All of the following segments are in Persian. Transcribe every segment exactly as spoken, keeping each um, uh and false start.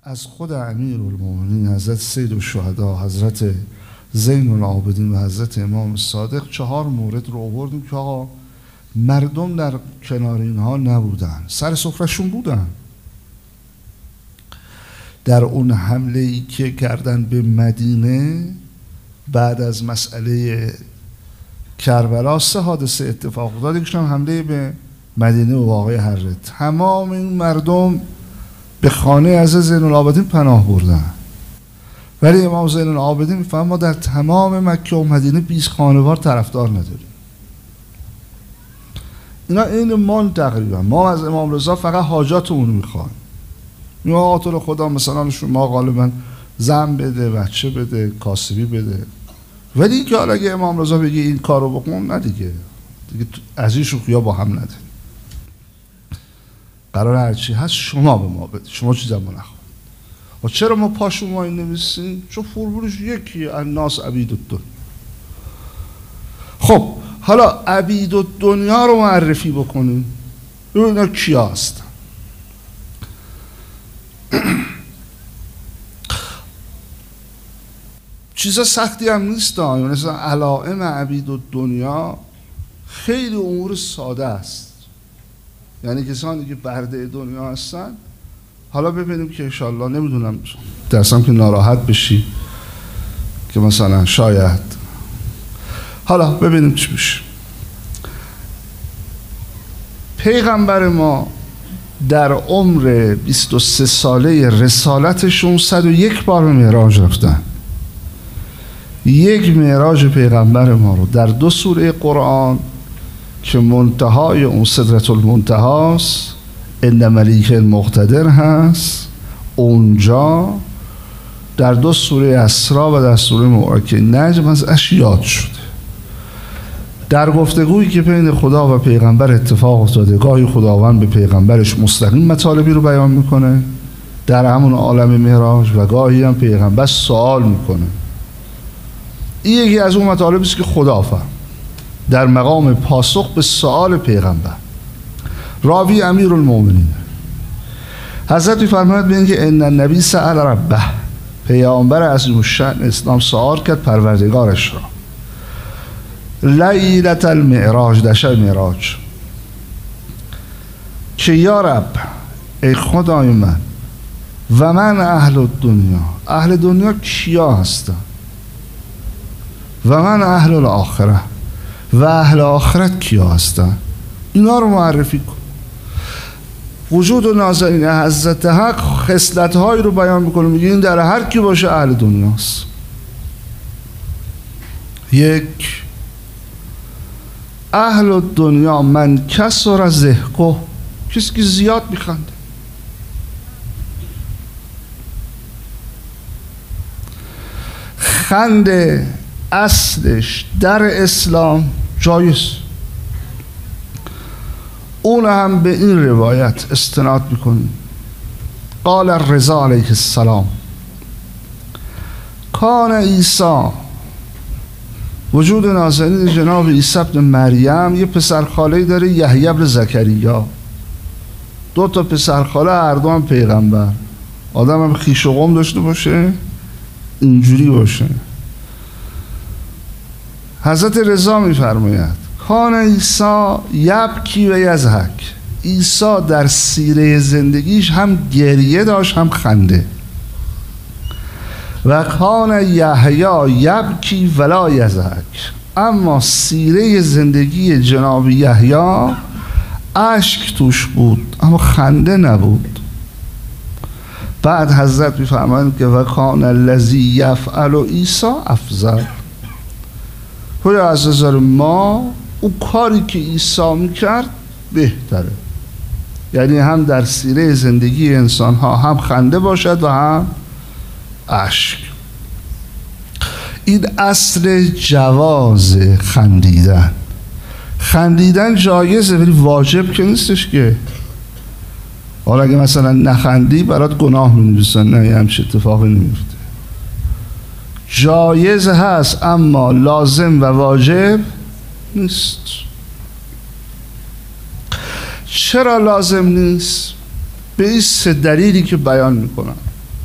از خود امیرالمومنین حضرت سید الشهدا، حضرت زین العابدین و حضرت امام صادق چهار مورد رو آوردیم که آقا مردم در کنار اینها نبودن، سر سفرهشون بودن. در اون حمله ای که کردن به مدینه بعد از مسئله کربلا سه حادثه اتفاق افتاد. یکیش هم حمله به مدینه و واقعه حره. تمام این مردم به خانه عزیز زین العابدین پناه بردن، ولی امام زین العابدین میفهم ما در تمام مکه و مدینه بیست خانوار طرفدار نداریم. اینا این ما تقریبا ما از امام رضا فقط حاجاتمون میخوایم. میگه آقا خدا مثلا شما غالبا زن بده، بچه بده، کاسبی بده، ولی که حالا اگه امام رضا بگه این کارو بکن، نه دیگه دیگه از این شوخی‌ها با هم نده. قرار هرچی هست شما به ما بده، شما چیزا ما نخواه. و چرا ما پاشو ما این نمیسیم؟ چون فرمولش یکی، الناس عبید الدنیا. خب حالا عبید الدنیا رو معرفی بکنیم، اینا کیا هستن؟ چیزا سختی هم نیست، مثلا علائم عبید الدنیا خیلی امور ساده است. یعنی کسانی که برده دنیا هستن، حالا ببینیم که انشالله، نمیدونم درستم که ناراحت بشی که مثلا شاید، حالا ببینیم چی میشه. پیغمبر ما در عمر بیست و سه ساله رسالتشون صد و یک بار به معراج رفتن. یک معراج پیغمبر ما رو در دو سوره قرآن که منتهای اون سدرة المنتهی است، ان ملیک مقتدر هست، اونجا در دو سوره اسراء و در سوره مبارکه نجم از اشیاد شده. در گفتگویی که بین خدا و پیغمبر اتفاق افتاده، گاهی خداوند به پیغمبرش مستقیم مطالبی رو بیان میکنه در همون عالم معراج و گاهی هم پیغمبر سوال میکنه. این یکی از اون مطالبی است که خدا فرمود در مقام پاسخ به سوال پیغمبر. راوی امیرالمومنین حضرت می‌فرماید ببین که ان النبی سأل ربه، پیامبر عظیم الشأن اسلام سوال کرد پروردگارش را لیلة المعراج، در شب معراج، که یا رب ای خدای من و من اهل الدنیا، اهل دنیا کیا هستن؟ و من اهل الاخره، و اهل آخرت کیا هستن؟ اینا رو معرفی کن. وجود و نازنین حضرت حق خصلت‌هایی رو بیان میکنه، میگه این در هر کی باشه اهل دنیاست. یک، اهل دنیا من کسر ضحکه، کسی که زیاد میخنده. خنده اصلش در اسلام جایز. اون هم به این روایت استناد میکنیم. قال الرضا علیه السلام کان عیسی، وجود نازنین جناب عیسی ابن مریم یه پسرخاله‌ای داره، یحیی ابن زکریا. دو تا پسرخاله، هر دو هم پیغمبر. آدم هم خویش و قوم داشته باشه، اینجوری باشه. حضرت رضا میفرماید کان عیسی یبکی و یضحک، عیسی در سیره زندگیش هم گریه داشت هم خنده. و کان یحیی یبکی ولا یضحک، اما سیره زندگی جناب یحیی اشک توش بود اما خنده نبود. بعد حضرت میفرمایند که و کان الذی یفعل عیسی افضل، خود از نظر ما اون کاری که عیسی میکرد بهتره. یعنی هم در سیره زندگی انسان ها هم خنده باشد و هم اشک. این اصل جواز خندیدن. خندیدن جایزه ولی واجب که نیستش که. حالا اگه مثلا نخندی برات گناه می‌نویسن، نه همچین اتفاقی نمیفته. جایز هست اما لازم و واجب نیست. چرا لازم نیست؟ به این سه دلیلی که بیان میکنم.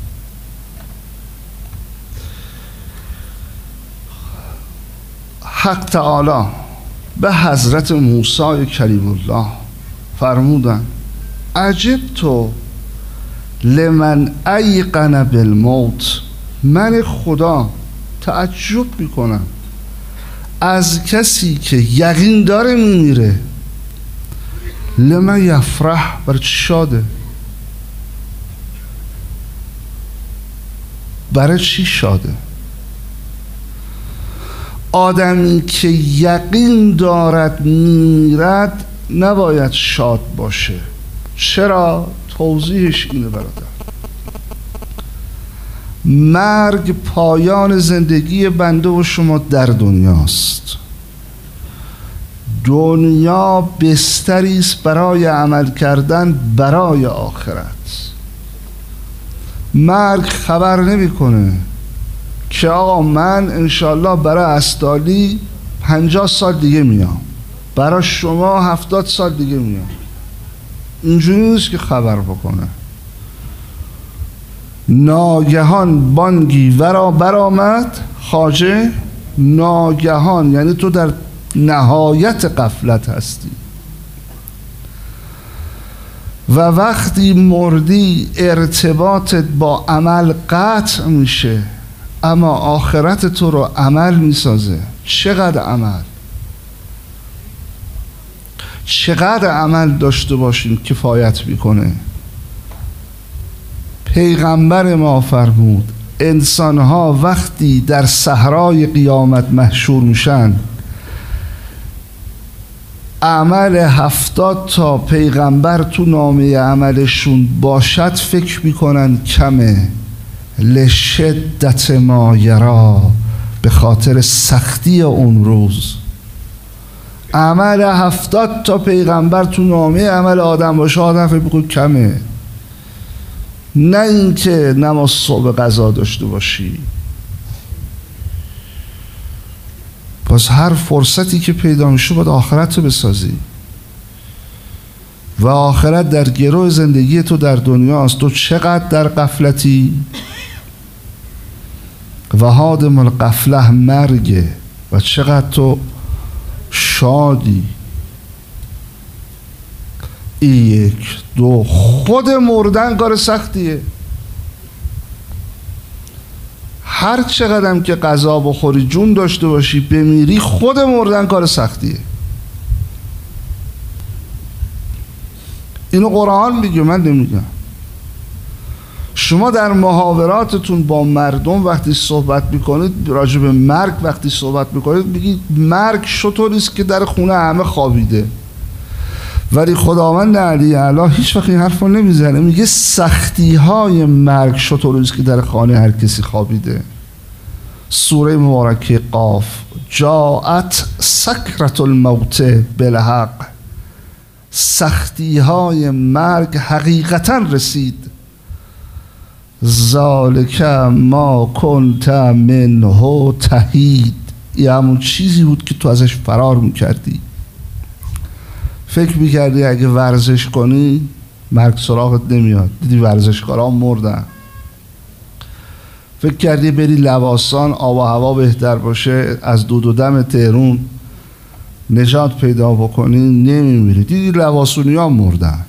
حق تعالی به حضرت موسی کلیم الله فرمودن عجب تو لمن ایقن بالموت، من خدا تعجب میکنم از کسی که یقین داره میمیره. لمن یفرح، برای چی شاده؟ برای چی شاده؟ آدمی که یقین دارد میمیرد نباید شاد باشه. چرا؟ توضیحش اینه برادر. مرگ پایان زندگی بنده و شما در دنیاست. دنیا بستری است برای عمل کردن برای آخرت. مرگ خبر نمیکنه که آقا من انشالله برای استالی پنجاه سال دیگه میام، برای شما هفتاد سال دیگه میام. اینجوری نیست که خبر بکنه. ناگهان بانگی ورا برآمد خواجه، ناگهان یعنی تو در نهایت غفلت هستی و وقتی مردی ارتباطت با عمل قطع میشه، اما آخرت تو رو عمل میسازه. چقدر عمل چقدر عمل داشته باشیم کفایت میکنه. پیغمبر ما فرمود انسانها وقتی در صحرای قیامت محشور میشن، عمل هفتاد تا پیغمبر تو نامه عملشون باشد فکر میکنن کمه. لشدت ما یرا، به خاطر سختی اون روز. عمل هفتاد تا پیغمبر تو نامه عمل آدم باشه، آدم فکر میکنه کمه. نه اینکه نماز صبح قضا داشته باشی. پس هر فرصتی که پیدا میشه باید آخرت رو بسازی و آخرت در گروه زندگی تو در دنیاست. تو چقدر در غفلتی و هادم الغفله مرگه و چقدر تو شادی. این یک. دو، خود مردن کار سختیه. هر چقدرم که غذا بخوری جون داشته باشی بمیری، خود مردن کار سختیه. اینو قرآن میگه، من نمیگم. شما در محاوراتتون با مردم وقتی صحبت میکنید راجع به مرگ وقتی صحبت میکنید میگید مرگ شطوری است که در خونه همه خوابیده، ولی خداوند علی اعلی هیچ وقت این حرفو نمیزنه. میگه سختی های مرگ شطوری است که در خانه هر کسی خوابیده. سوره مبارکه قاف، جاءت سکرة الموت بالحق، سختی های مرگ حقیقتا رسید. ذالک ما کنت منه تحید، این همون چیزی بود که تو ازش فرار میکردی. فکر میکردی اگه ورزش کنی مرگ سراغت نمیاد، دیدی ورزشکاران مردن. فکر کردی بری لواسان آب و هوا بهتر باشه، از دود و دم تهرون نجات پیدا بکنی، نمیمیری، دیدی لواسونی ها مردن.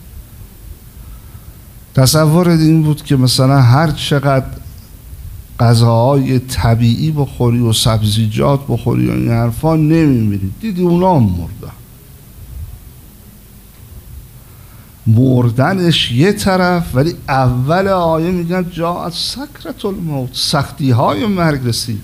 تصور این بود که مثلا هر چقدر غذاهای طبیعی بخوری و سبزیجات بخوری و این حرفا نمیمیری، دیدی اونا هم مردن. مردنش یه طرف، ولی اول آیه میگن جاءت سکرة الموت، سختی های مرگ رسید.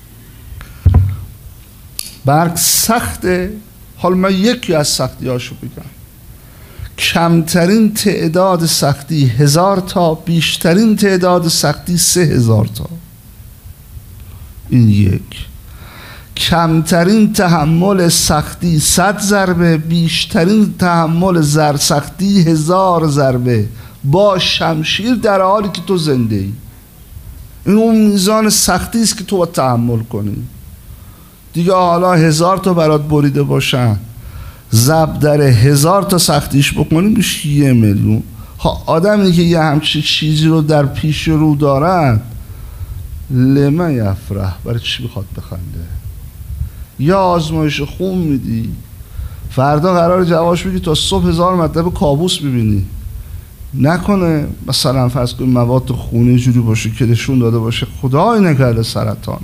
مرگ سخته. حالا من یکی از سختی هاشو بگم. کمترین تعداد سختی هزار تا، بیشترین تعداد سختی سه هزار تا. این یک. کمترین تحمل سختی صد ضربه، بیشترین تحمل زر سختی هزار ضربه با شمشیر در حالی که تو زنده ای. این اون میزان سختی است که تو باید تحمل کنی. دیگه حالا هزار تا برات بریده باشن، ضرب در هزار تا سختیش بکنی میشه یه میلیون. ها آدمی که یه همچین چیزی رو در پیش رو دارن، لمن یفرح، برای چی بخواد بخنده؟ یا آزمایش خون میدی، فردا قرار جوابش بگی تا صبح هزار مطلب کابوس ببینی. نکنه مثلا فرض کنیم مواد خونی جوری باشه که نشون داده باشه خدای نکرده سرطانه،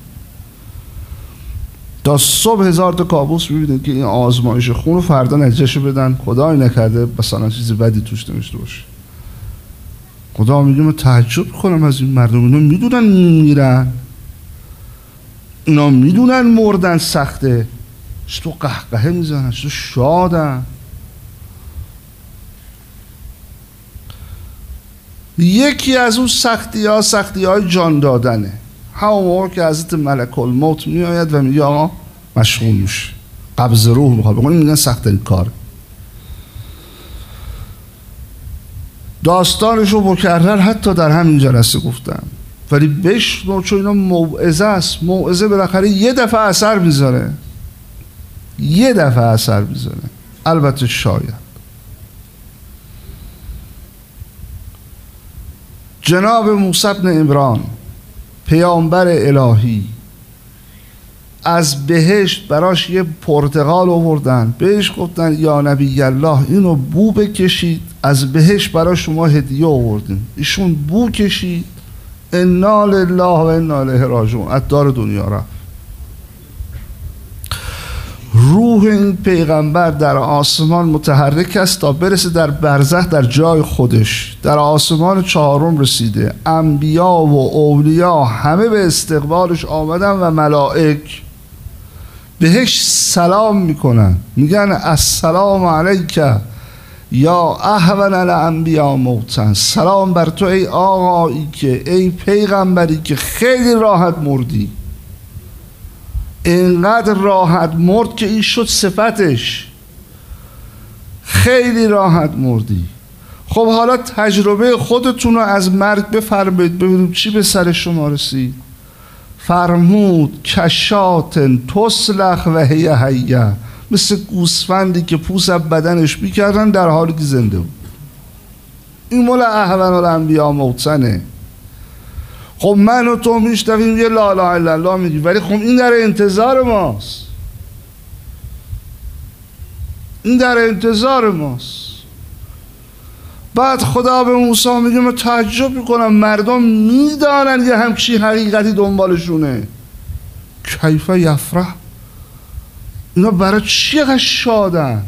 تا صبح هزار تا کابوس ببینید که این آزمایش خون رو فردا نتیجهشو بدن خدای نکرده مثلا چیزی بدی توش نوشته باشه. خدا میگه من تعجب کنم از این مردم، اینا میدونن میمیرن، اینا میدونن مردن سخته، چطور قهقهه میزنن، چطور شادن. یکی از اون سختی ها سختی های جان دادنه. همون موقع که حضرت ملک الموت می آید و میگه آقا مشغول میشه، قبض روح میخواد بکنیم، میگن سخت این کار. داستانش رو مکرر حتی در همین جلسه گفتم، ولی بشنو چون اینا موعظه است. موعظه بالاخره یه دفعه اثر میذاره، یه دفعه اثر میذاره. البته شاید جناب موسی بن عمران پیامبر الهی از بهشت براش یه پرتقال آوردن، بهش گفتن یا نبی الله اینو بو بکشید، از بهشت برای شما هدیه آوردیم. ایشون بو کشید، انا لله و انا الیه راجعون، از دار دنیا رفت. روح این پیغمبر در آسمان متحرک است تا برسه در برزخ در جای خودش. در آسمان چهارم رسیده، انبیا و اولیا همه به استقبالش آمدن و ملائک بهش سلام میکنن، میگن السلام علیک یا اهون الانبیا موتن، سلام بر تو ای آقایی که، ای پیغمبری که خیلی راحت مردی. اینقدر راحت مرد که این شد صفتش، خیلی راحت مردی. خب حالا تجربه خودتون رو از مرگ بفرمایید ببینیم چی به سر شما رسید. فرمود کشاتن تسلخ و هی حیه، مثل گوسفندی که پوست از بدنش بیکردن در حالی که زنده بود. این مال احون الانبیا موتنه. خب من و تو میشتویم یه لا اله الا الله میگی، ولی خب این در انتظار ماست، این در انتظار ماست. بعد خدا به موسی میگه من تعجب میکنم مردم میدانن یه همچین حقیقتی دنبالشونه، کیف یفرح، اینا برای چی قش شادن؟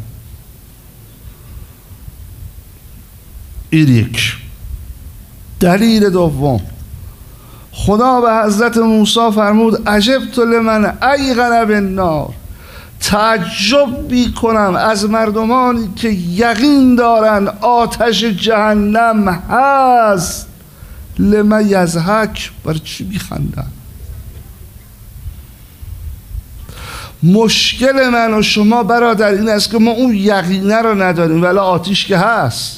این یک. دلیل دوم، خدا به حضرت موسی فرمود عجبت لمن ایقن بالنار، تعجب میکنم از مردمانی که یقین دارن آتش جهنم هست. لمن یضحک، برای چی میخندن؟ مشکل من و شما برادر این است که ما اون یقینه رو نداریم، ولی آتش که هست.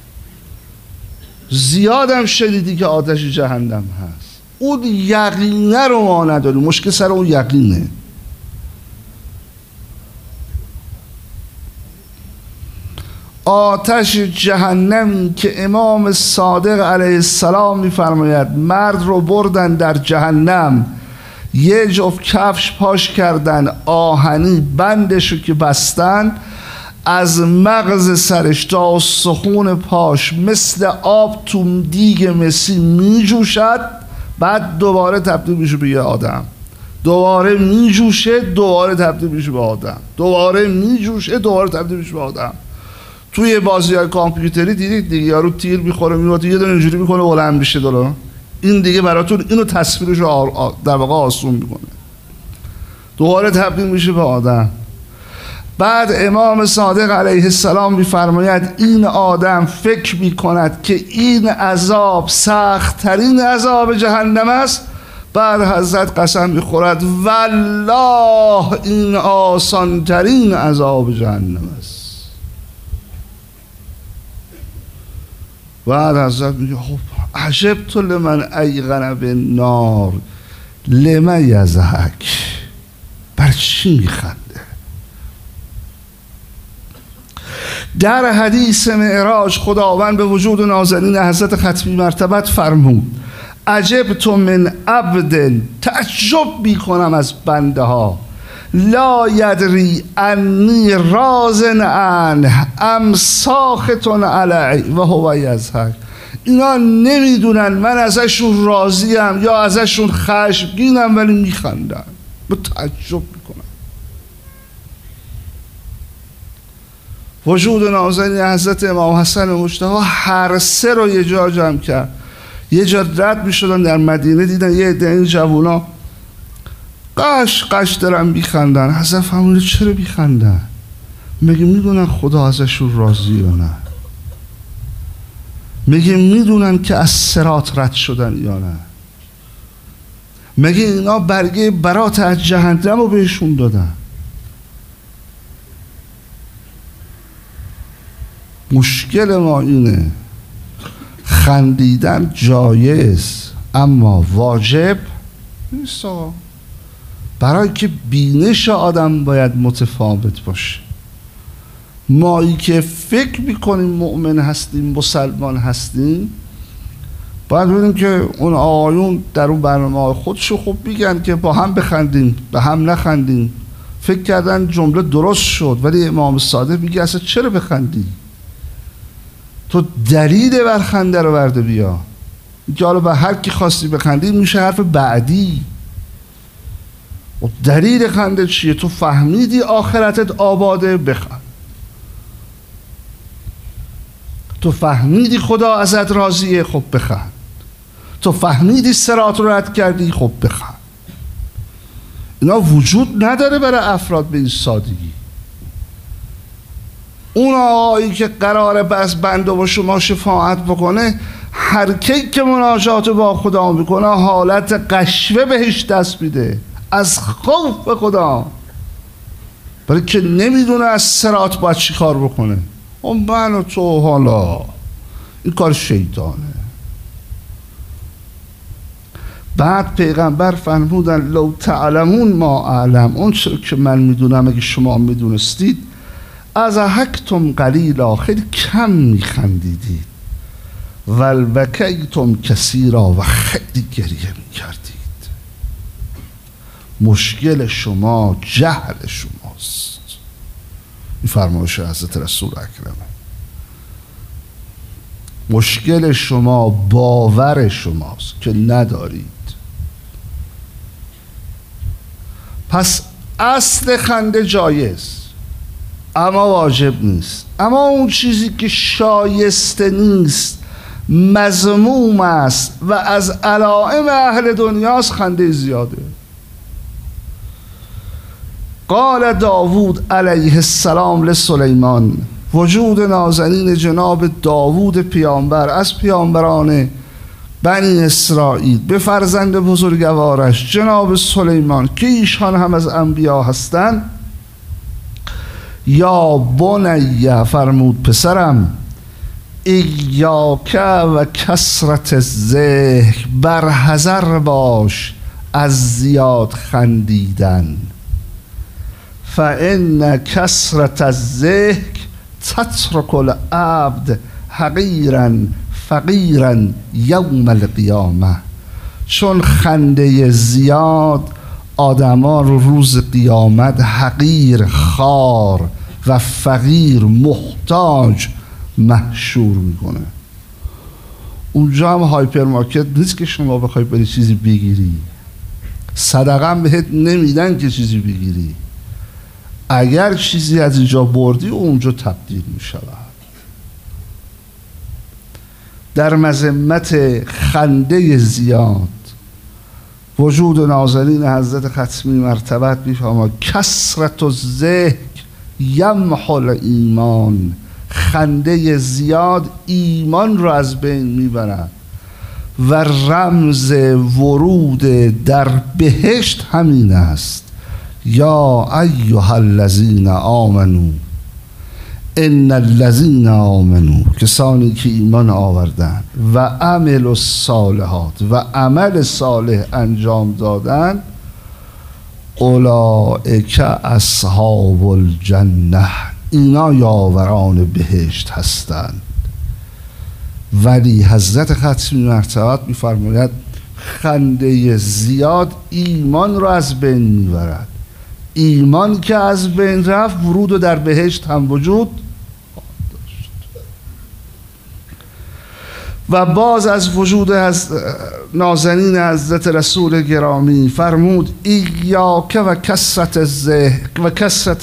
زیادم شنیدی که آتش جهنم هست، اون یقینه رو ما نداریم. مشکل سر اون یقینه. آتش جهنمی که امام صادق علیه السلام میفرماید مرد رو بردن در جهنم، یه جفت کفش پاش کردن آهنی، بندشو که بستن، از مغز سرش تا استخون پاش مثل آب تو دیگ مسی می جوشد، بعد دوباره تبدیل میشه به یه آدم، دوباره می جوشه دوباره تبدیل میشه به آدم، دوباره می جوشه دوباره تبدیل میشه به آدم. توی بازی های کامپیوتری دیدید دیگه، یارو تیر میخوره میوته یه دونه اینجوری میکنه بلند میشه داره. این دیگه براتون اینو تصویرش رو در واقع آسون میکنه، دوباره تبدیل میشه به آدم. بعد امام صادق علیه السلام میفرماید این آدم فکر میکند که این عذاب سخت ترین عذاب جهنم است، بعد حضرت قسم میخورد والله این آسان ترین عذاب جهنم است. بعد حضرت میگه خب عجبت لمن ایقن بالنار لمن یضحک، بر چی میخنده؟ در حدیث معراج خداوند به وجود نازنین حضرت ختمی مرتبت فرمود عجبت من عبد، تعجب میکنم از بنده ها لا یدری انی رازن عنه ام ساخطن علی و هو یضحک. اینا نمیدونن من ازشون راضیم یا ازشون خشمگینم ولی میخندن، با تعجب میکنن. وجود نازنین حضرت امام حسن مجتبی هر سه رو یه جا جمع کرد. یه جا رد میشدن در مدینه، دیدن یه عده این جوونا قش قش دارن میخندن. حضرت فرمودن چرا میخندن؟ مگه میدونن خدا ازشون راضی یا نه؟ مگه میدونن که از صراط رد شدن یا نه؟ مگه اینا برگه برات از جهنم رو بهشون دادن؟ مشکل ما اینه خندیدن جایز اما واجب نیست. برای که بینش آدم باید متفاوت باشه. مایی که فکر میکنیم مؤمن هستیم، مسلمان هستیم، باید ببینیم که اون آقایون در اون برنامه خودشو خوب میگن که با هم بخندیم، به هم نخندیم. فکر کردن جمله درست شد، ولی امام صادق میگه اصلا چرا بخندی؟ تو دلیل بر خنده رو برده بیا. که حالا به هر کی خواستی بخندی میشه حرف بعدی. و دلیل خنده چیه؟ تو فهمیدی آخرتت آباده، بخند. تو فهمیدی خدا ازت راضیه، خب بخند. تو فهمیدی صراط رو رد کردی، خب بخند. اینا وجود نداره برای افراد به این سادگی. اون آقایی که قراره بس بنده و شما شفاعت بکنه، هر کی که مناجات با خدا میکنه حالت قشوه بهش دست میده از خوف خدا، برای که نمیدونه از صراط باید چی کار بکنه. اون من و تو حالا این کار شیطانه. بعد پیغمبر فرمودن لو تعلمون ما اعلم، اون چرا که من میدونم اگه شما میدونستید، از حکتم قلیلا، خیلی کم میخندیدید، ولبکیتم کثیرا، و خیلی گریه میکردید. مشکل شما جهل شماست. این فرمایش حضرت رسول اکرمه. مشکل شما باور شماست که ندارید. پس اصل خنده جایز اما واجب نیست. اما اون چیزی که شایسته نیست، مذموم است و از علائم اهل دنیاست، خنده زیاده. قال داوود علیه السلام لسلیمان، وجود نازنین جناب داوود پیامبر از پیامبران بنی اسرائیل به فرزند بزرگوارش جناب سلیمان که ایشان هم از انبیا هستند، یا بنی، فرمود پسرم، ایاک و کسرت الضحک، برحذر باش از زیاد خندیدن، فان کسرت الضحک تترک العبد حقیرا فقیرا یوم القیامه، چون خنده زیاد آدما رو روز قیامت حقیر، خار و فقیر، محتاج محشور میکنه. اونجا هم هایپرمارکت نیست که شما بخوای بری چیزی بگیری، صدقه هم بهت نمیدن که چیزی بگیری. اگر چیزی از اینجا بردی اونجا تبدیل میشود. در مذمت خنده زیاد وجود نازنین حضرت ختمی مرتبت میفهمد کسرت الضحک یمحو الایمان، خنده زیاد ایمان رو از بین میبرد و رمز ورود در بهشت همین است. یا ایها الذین آمنو، ان الذین آمنو، کسانی که ایمان آوردند و عمل الصالحات و عمل صالح انجام دادند، اولئک اصحاب الجنه، اینا یاوران بهشت هستند. ولی حضرت ختمی مرتبت می‌فرماید خنده زیاد ایمان را از بین می‌برد. ایمان که از بین رفت ورود و در بهشت هم وجود داشت. و باز از وجود از نازنین حضرت رسول گرامی فرمود ایاک و کثرت الذکر و کثرت